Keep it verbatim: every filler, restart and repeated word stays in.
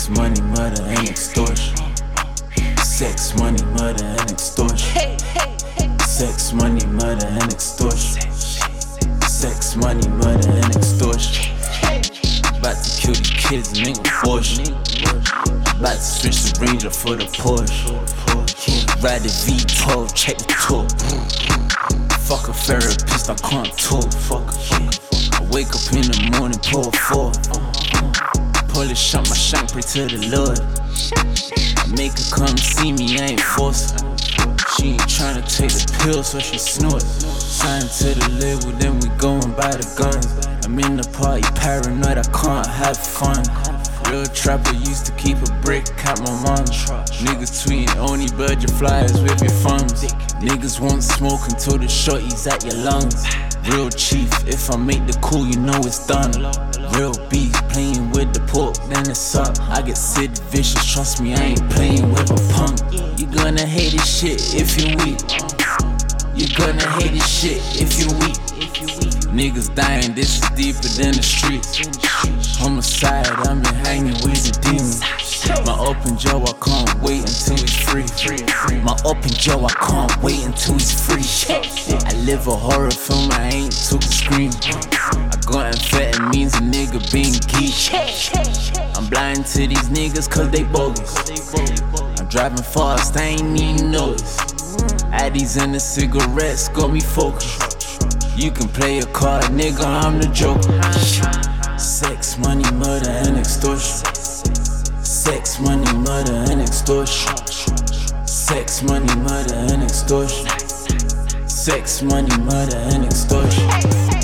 Sex, money, murder, and extortion. Sex, money, murder, and extortion. Sex, money, murder, and extortion. Sex, money, murder, and extortion. About to kill these kids and make abortion. About to switch the Ranger for the Porsche. Ride the V twelve, check the torque. Fuck a therapist, I can't talk. Fuck, fuck. I wake up in the morning, pour a four. Polish up my shank, pray to the Lord. I make her come see me, I ain't forced. She ain't tryna take the pill, so she snort. Sign to the label, then we goin' buy the guns. I'm in the party, paranoid, I can't have fun. Real trapper used to keep a brick at my mom's. Niggas tweeting, only bird your flyers with your thumbs. Niggas won't smoke until the shorty's at your lungs. Real chief, if I make the call, you know it's done. Real beef, playing with the pork, then it's up. I get Sid Vicious, trust me, I ain't playing with a punk. You gonna hate this shit if you weak. You gonna hate this shit if you weak. Niggas dying, this is deeper than the streets. Homicide, I've been hanging with the demons. My open jaw, I can't wait until he's free. My open jaw, I can't wait until he's free. I live a horror film, I ain't took a scream. I got amphetamines, a nigga being geek. I'm blind to these niggas cause they bogus. I'm driving fast, I ain't even notice. Addies and the cigarettes got me focused. You can play a card, nigga, I'm the joker. Sex, money, murder, and extortion. Sex, money, murder, and extortion. Sex, money, murder, and extortion. Sex, money, murder, and extortion.